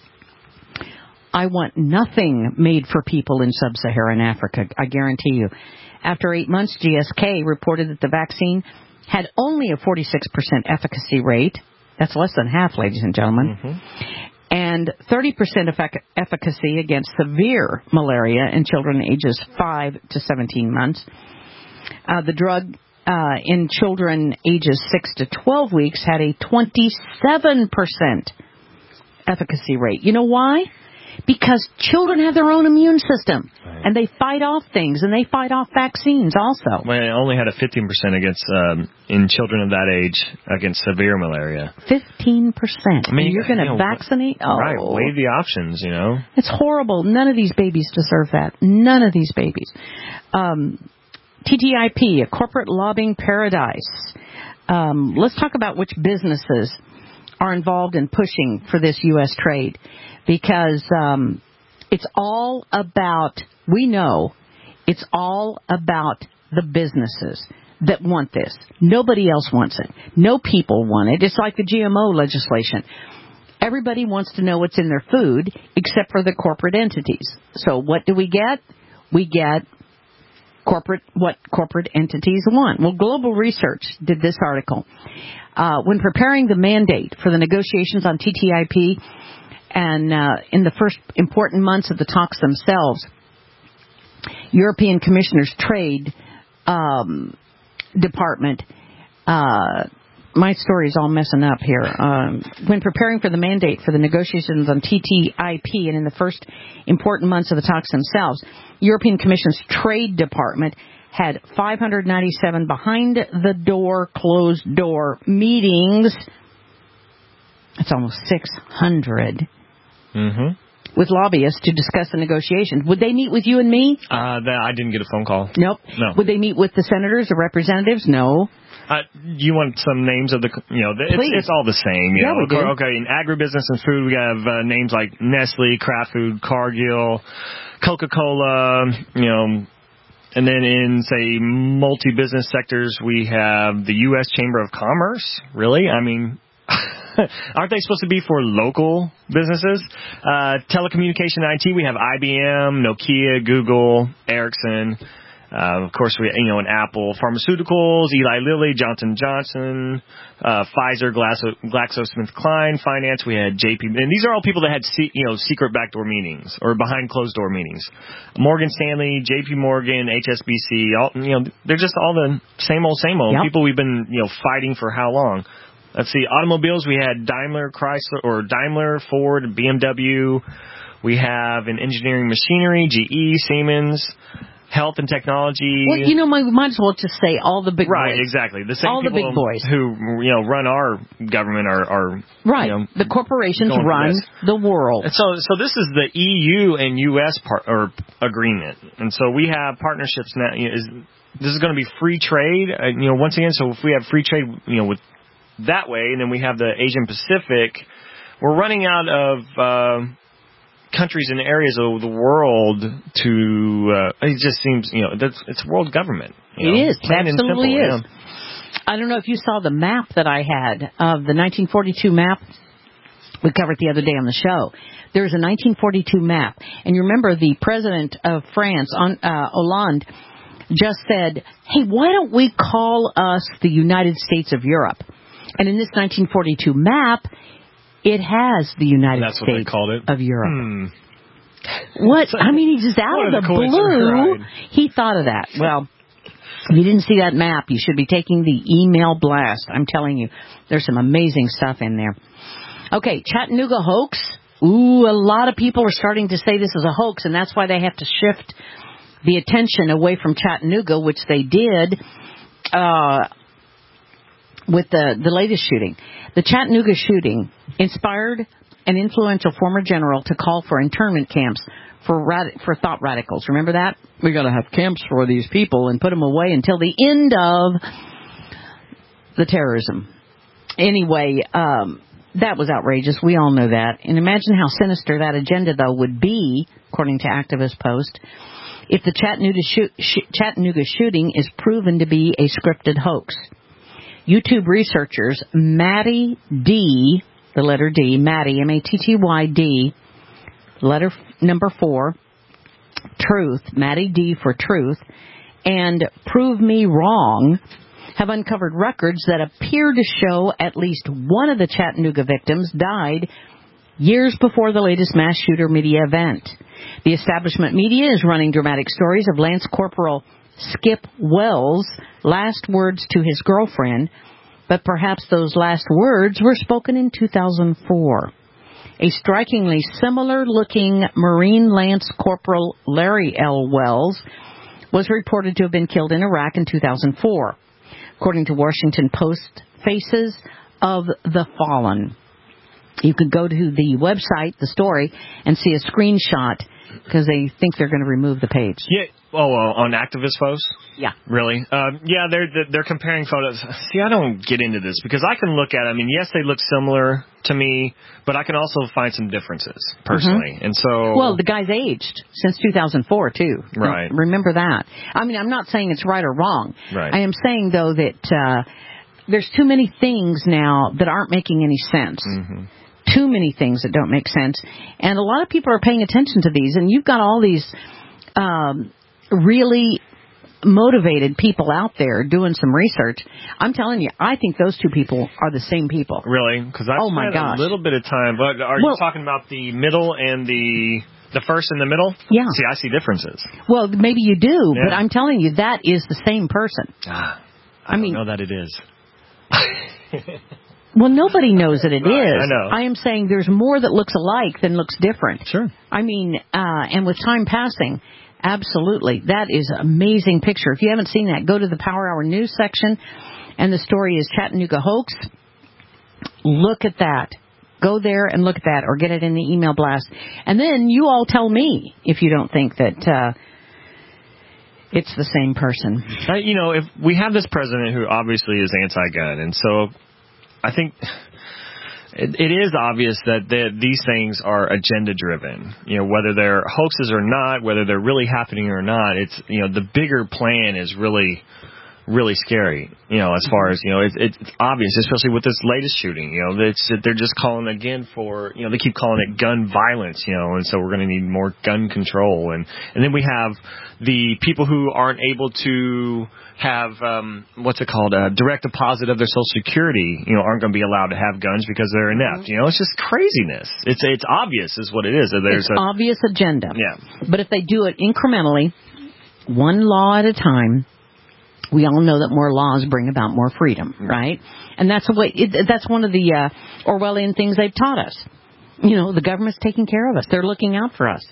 I want nothing made for people in sub-Saharan Africa, I guarantee you. After eight months, G S K reported that the vaccine had only a forty-six percent efficacy rate. That's less than half, ladies and gentlemen. Mm-hmm. And thirty percent effic- efficacy against severe malaria in children ages five to seventeen months. Uh, the drug uh, in children ages six to twelve weeks had a twenty-seven percent efficacy rate. You know why? Because children have their own immune system, right. And they fight off things, and they fight off vaccines also. Well, it only had a fifteen percent against um, in children of that age against severe malaria. fifteen percent. I mean, and you're going to you know, vaccinate? Oh. Right, weigh the options, you know. It's horrible. None of these babies deserve that. None of these babies. Um, T T I P, a corporate lobbying paradise. Um, let's talk about which businesses are involved in pushing for this U S trade. Because um, it's all about, we know, it's all about the businesses that want this. Nobody else wants it. No people want it. It's like the G M O legislation. Everybody wants to know what's in their food except for the corporate entities. So what do we get? We get corporate what corporate entities want. Well, Global Research did this article. Uh, when preparing the mandate for the negotiations on T T I P, and uh, in the first important months of the talks themselves, European Commissioner's Trade um, Department, uh, my story's all messing up here. Um, when preparing for the mandate for the negotiations on T T I P and in the first important months of the talks themselves, European Commission's Trade Department had five hundred ninety-seven behind-the-door, closed-door meetings. It's almost six hundred. Mm-hmm. With lobbyists to discuss the negotiations. Would they meet with you and me? Uh, that, I didn't get a phone call. Nope. No. Would they meet with the senators, the representatives? No. Uh, you want some names of the, you know, it's, it's all the same. You yeah, know? we do. Okay, in agribusiness and food, we have uh, names like Nestle, Kraft Food, Cargill, Coca-Cola, you know, and then in, say, multi-business sectors, we have the U S Chamber of Commerce. Really? I mean, aren't they supposed to be for local businesses? Uh, telecommunication I T, we have I B M, Nokia, Google, Ericsson. Uh, of course, we, you know, in Apple, pharmaceuticals, Eli Lilly, Johnson and Johnson, uh, Pfizer, Glaxo, GlaxoSmithKline, finance. We had J P, and these are all people that had, se- you know, secret backdoor meetings or behind closed door meetings. Morgan Stanley, J P Morgan, H S B C, all, you know, they're just all the same old, same old yep. people we've been, you know, fighting for how long? Let's see, automobiles, we had Daimler, Chrysler, or Daimler, Ford, B M W. We have in engineering machinery, G E, Siemens. Health and technology. Well, you know, might, might as well just say all the big right, boys. Right, exactly. The same all the people big boys who, you know, run our government are, are right. You know, the corporations run the world. And so, so this is the E U and U S part or agreement, and so we have partnerships now. You know, is, this is going to be free trade. Uh, you know, once again, so if we have free trade, you know, with that way, and then we have the Asian Pacific, we're running out of. Uh, countries and areas of the world to, uh, it just seems, you know, that's, it's world government. You it know, is. It absolutely simple, is. Yeah. I don't know if you saw the map that I had of the nineteen forty-two map. We covered the other day on the show. There's a nineteen forty-two map. And you remember the president of France, on, uh, Hollande, just said, hey, why don't we call us the United States of Europe? And in this nineteen forty-two map, it has the United That's States what they called it. of Europe. Hmm. What? I mean, he's just out of the blue. He thought of that. Well, if you didn't see that map, you should be taking the email blast. I'm telling you, there's some amazing stuff in there. Okay, Chattanooga hoax. Ooh, a lot of people are starting to say this is a hoax, and that's why they have to shift the attention away from Chattanooga, which they did uh, with the, the latest shooting. The Chattanooga shooting inspired an influential former general to call for internment camps for rad- for thought radicals. Remember that? We're going to have camps for these people and put them away until the end of the terrorism. Anyway, um, that was outrageous. We all know that. And imagine how sinister that agenda, though, would be, according to Activist Post, if the Chattanooga, shoot- sh- Chattanooga shooting is proven to be a scripted hoax. YouTube researchers Maddie D, the letter D, Maddie, M A T T Y D, letter number four, Truth, Maddie D for Truth, and Prove Me Wrong, have uncovered records that appear to show at least one of the Chattanooga victims died years before the latest mass shooter media event. The establishment media is running dramatic stories of Lance Corporal Skip Wells' last words to his girlfriend, but perhaps those last words were spoken in two thousand four. A strikingly similar-looking Marine Lance Corporal Larry L. Wells was reported to have been killed in Iraq in two thousand four, according to Washington Post Faces of the Fallen. You could go to the website, the story, and see a screenshot because they think they're going to remove the page. Yeah. Oh, uh, on Activist Post? Yeah. Really? Um, yeah, they're they're comparing photos. See, I don't get into this because I can look at it. I mean, yes, they look similar to me, but I can also find some differences personally. Mm-hmm. And so, well, the guy's aged since two thousand four too. Right. Remember that. I mean, I'm not saying it's right or wrong. Right. I am saying though that uh, there's too many things now that aren't making any sense. Mm-hmm. Too many things that don't make sense, and a lot of people are paying attention to these. And you've got all these um, really motivated people out there doing some research. I'm telling you, I think those two people are the same people. Really? Because I oh my spent gosh. a little bit of time. But are well, you talking about the middle and the the first in the middle? Yeah. See, I see differences. Well, maybe you do, yeah. but I'm telling you, that is the same person. Ah, I, I mean, don't know that it is. Well, nobody knows that it right, is. I know. I am saying there's more that looks alike than looks different. Sure. I mean, uh, and with time passing, absolutely. That is an amazing picture. If you haven't seen that, go to the Power Hour News section, and the story is Chattanooga Hoax. Look at that. Go there and look at that, or get it in the email blast. And then you all tell me if you don't think that uh, it's the same person. Uh, you know, if we have this president who obviously is anti-gun, and so I think, it, it is obvious that the, these things are agenda-driven. You know, whether they're hoaxes or not, whether they're really happening or not, it's, you know, the bigger plan is really, really scary. You know, as far as, you know, it's, it's obvious, especially with this latest shooting. You know, it's, they're just calling again for, you know, they keep calling it gun violence, you know, and so we're going to need more gun control. And, and then we have the people who aren't able to have, um, what's it called, a direct deposit of their Social Security, you know, aren't going to be allowed to have guns because they're inept. You know, it's just craziness. It's it's obvious is what it is. There's it's a obvious agenda. Yeah. But if they do it incrementally, one law at a time, we all know that more laws bring about more freedom, right? And that's the way. It, that's one of the uh, Orwellian things they've taught us. You know, the government's taking care of us. They're looking out for us.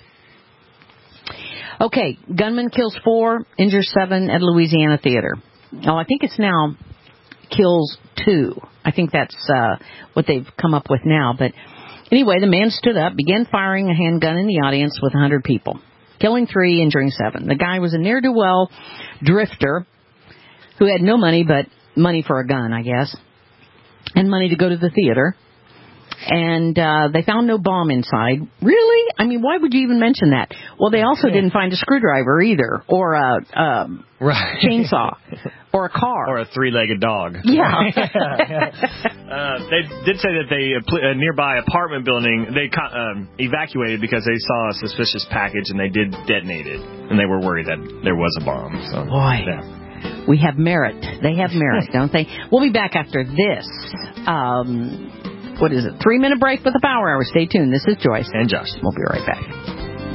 Okay, gunman kills four, injures seven at Louisiana theater. Oh, I think it's now kills two. I think that's uh, what they've come up with now. But anyway, the man stood up, began firing a handgun in the audience with one hundred people, killing three, injuring seven. The guy was a ne'er-do-well drifter who had no money but money for a gun, I guess, and money to go to the theater. And uh, they found no bomb inside. Really? I mean, why would you even mention that? Well, they also didn't find a screwdriver either, or a um, right. chainsaw, or a car. Or a three-legged dog. Yeah. uh, they did say that they, a nearby apartment building, they um, evacuated because they saw a suspicious package and they did detonate it. And they were worried that there was a bomb. So, Boy. Yeah. We have merit. They have merit, don't they? We'll be back after this. Um... What is it? Three minute break with the Power Hour. Stay tuned. This is Joyce. And Josh. We'll be right back.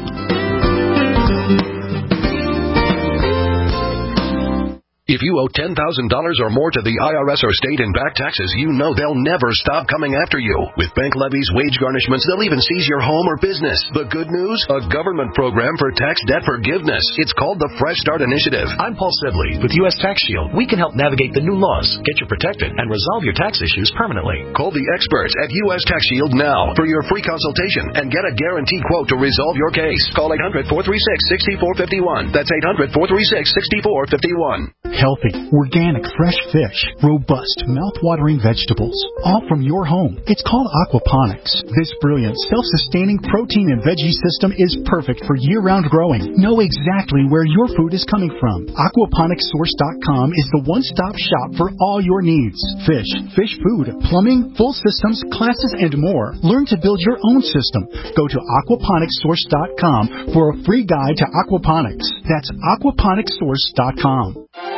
If you owe ten thousand dollars or more to the I R S or state in back taxes, you know they'll never stop coming after you. With bank levies, wage garnishments, they'll even seize your home or business. The good news? A government program for tax debt forgiveness. It's called the Fresh Start Initiative. I'm Paul Sibley with U S Tax Shield. We can help navigate the new laws, get you protected, and resolve your tax issues permanently. Call the experts at U S Tax Shield now for your free consultation and get a guaranteed quote to resolve your case. Call eight hundred, four three six, six four five one. That's eight hundred, four three six, six four five one. Healthy, organic, fresh fish, robust, mouth-watering vegetables, all from your home. It's called aquaponics. This brilliant, self-sustaining protein and veggie system is perfect for year-round growing. Know exactly where your food is coming from. aquaponics source dot com is the one-stop shop for all your needs. Fish, fish food, plumbing, full systems, classes, and more. Learn to build your own system. Go to aquaponics source dot com for a free guide to aquaponics. That's aquaponics source dot com.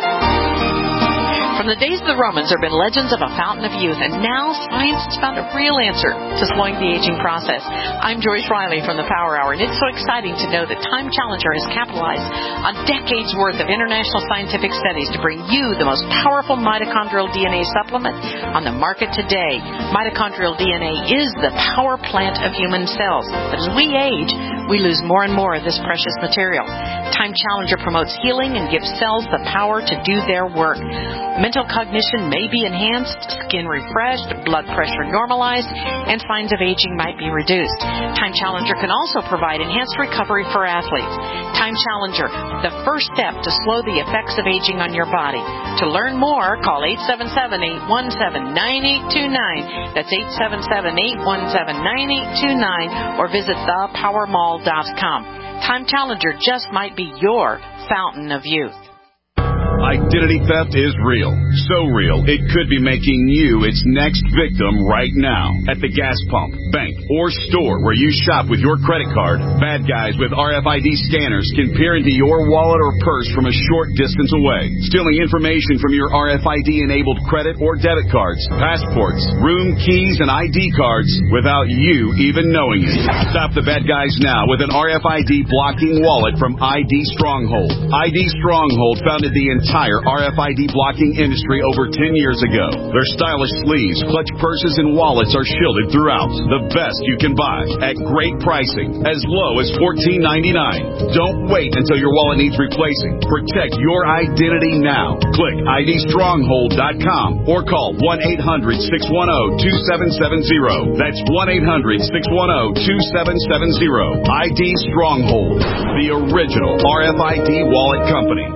From the days of the Romans, there have been legends of a fountain of youth, and now science has found a real answer to slowing the aging process. I'm Joyce Riley from the Power Hour, and it's so exciting to know that Time Challenger has capitalized on decades' worth of international scientific studies to bring you the most powerful mitochondrial D N A supplement on the market today. Mitochondrial D N A is the power plant of human cells, but as we age, we lose more and more of this precious material. Time Challenger promotes healing and gives cells the power to do their work. Mental cognition may be enhanced, skin refreshed, blood pressure normalized, and signs of aging might be reduced. Time Challenger can also provide enhanced recovery for athletes. Time Challenger, the first step to slow the effects of aging on your body. To learn more, call eight seven seven, eight one seven, nine eight two nine. That's eight seven seven, eight one seven, nine eight two nine, or visit the power mall dot com. Time Challenger just might be your fountain of youth. Identity theft is real. So real, it could be making you its next victim right now. At the gas pump, bank, or store where you shop with your credit card, bad guys with R F I D scanners can peer into your wallet or purse from a short distance away, stealing information from your R F I D-enabled credit or debit cards, passports, room keys, and I D cards without you even knowing it. Stop the bad guys now with an R F I D blocking wallet from I D Stronghold. I D Stronghold founded the entire entire R F I D blocking industry over ten years ago. Their stylish sleeves, clutch purses, and wallets are shielded throughout. The best you can buy at great pricing, as low as fourteen ninety-nine. Don't wait until your wallet needs replacing. Protect your identity now. Click I D stronghold dot com or call one eight hundred, six one zero, two seven seven zero. That's one eight hundred, six one zero, two seven seven zero. I D Stronghold, the original R F I D wallet company.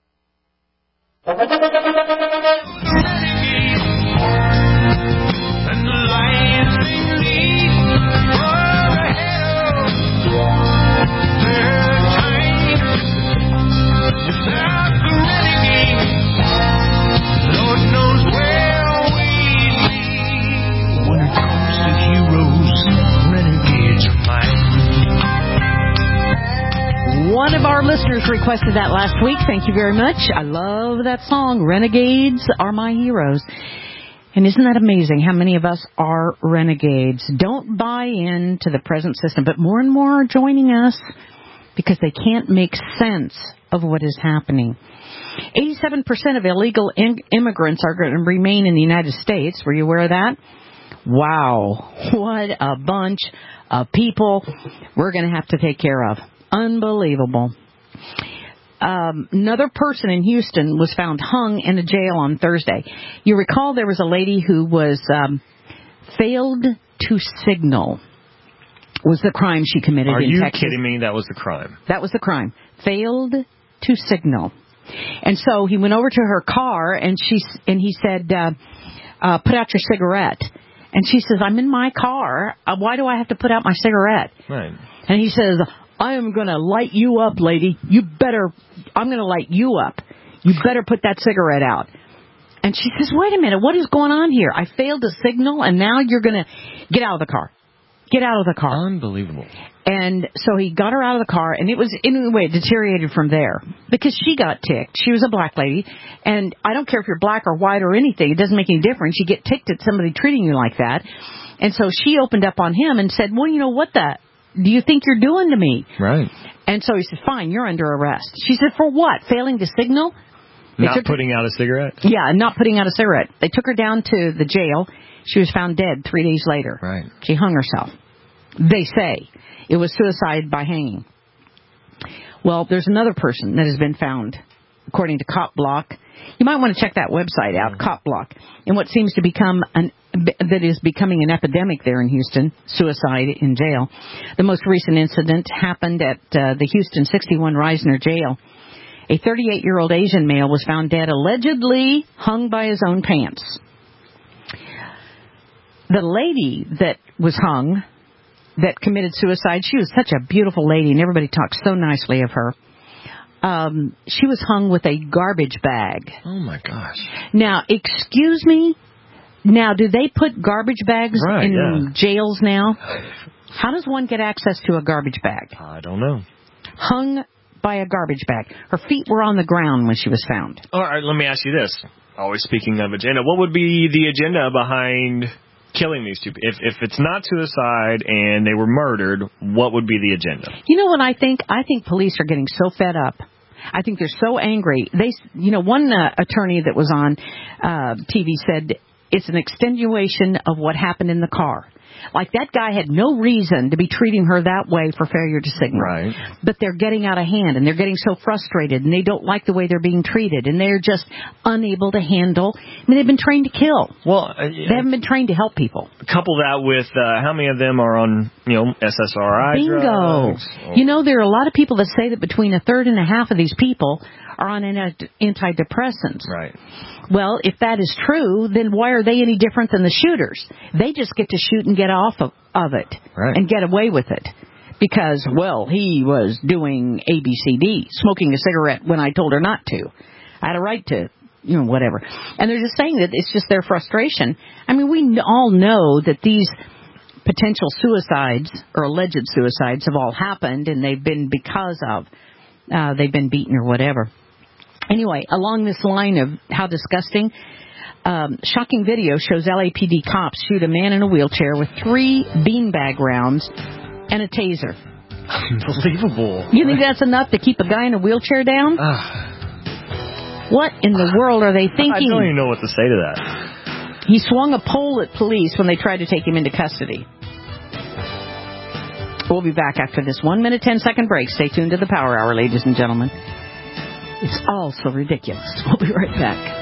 And the lion our listeners requested that last week. Thank you very much. I love that song. Renegades Are My Heroes. And isn't that amazing how many of us are renegades? Don't buy into the present system, but more and more are joining us because they can't make sense of what is happening. eighty-seven percent of illegal in- immigrants are going to remain in the United States. Were you aware of that? Wow. What a bunch of people we're going to have to take care of. Unbelievable. Um, another person in Houston was found hung in a jail on Thursday. You recall there was a lady who was um, failed to signal. Was the crime she committed Are in you Texas. kidding me? That was the crime. That was the crime. Failed to signal. And so he went over to her car and she and he said, uh, uh, put out your cigarette. And she says, I'm in my car. Uh, why do I have to put out my cigarette? Right. And he says, I am going to light you up, lady. You better, I'm going to light you up. You better put that cigarette out. And she says, wait a minute, what is going on here? I failed to signal and now you're going to get out of the car. Get out of the car. Unbelievable. And so he got her out of the car, and it was, anyway, it deteriorated from there. Because she got ticked. She was a black lady, and I don't care if you're black or white or anything. It doesn't make any difference. You get ticked at somebody treating you like that. And so she opened up on him and said, well, you know, what the do you think you're doing to me? Right. And so he said, fine, you're under arrest. She said, for what? Failing to signal? They Not putting her, out a cigarette? Yeah, not putting out a cigarette. They took her down to the jail. She was found dead three days later. Right. She hung herself. They say it was suicide by hanging. Well, there's another person that has been found, according to Cop Block. You might want to check that website out, mm-hmm. Cop Block. And what seems to become an that is becoming an epidemic there in Houston, suicide in jail. The most recent incident happened at uh, the Houston sixty-one Reisner jail. A thirty-eight-year-old Asian male was found dead, allegedly hung by his own pants. The lady that was hung, that committed suicide, she was such a beautiful lady, and everybody talks so nicely of her. Um, she was hung with a garbage bag. Oh, my gosh. Now, excuse me, now, do they put garbage bags right, in yeah. jails now? How does one get access to a garbage bag? I don't know. Hung by a garbage bag. Her feet were on the ground when she was found. All right, let me ask you this. Always speaking of agenda, what would be the agenda behind killing these two? If if it's not suicide and they were murdered, what would be the agenda? You know what I think? I think police are getting so fed up. I think they're so angry. They, you know, one uh, attorney that was on uh, T V said it's an extenuation of what happened in the car. Like, that guy had no reason to be treating her that way for failure to signal. Right. But they're getting out of hand, and they're getting so frustrated, and they don't like the way they're being treated, and they're just unable to handle. I mean, they've been trained to kill. Well, uh, they haven't been trained to help people. Couple that with uh, how many of them are on, you know, S S R I Bingo. drugs? Or... You know, there are a lot of people that say that between a third and a half of these people are on antidepressants. Right. Well, if that is true, then why are they any different than the shooters? They just get to shoot and get off of, of it right. and get away with it. Because, well, he was doing A B C D, smoking a cigarette when I told her not to. I had a right to, you know, whatever. And they're just saying that it's just their frustration. I mean, we all know that these potential suicides or alleged suicides have all happened, and they've been because of, uh, they've been beaten or whatever. Anyway, along this line of how disgusting, um, shocking video shows L A P D cops shoot a man in a wheelchair with three beanbag rounds and a taser. Unbelievable. You think that's enough to keep a guy in a wheelchair down? Uh, what in the world are they thinking? I don't even know what to say to that. He swung a pole at police when they tried to take him into custody. We'll be back after this one minute, ten second break. Stay tuned to the Power Hour, ladies and gentlemen. It's all so ridiculous. We'll be right back.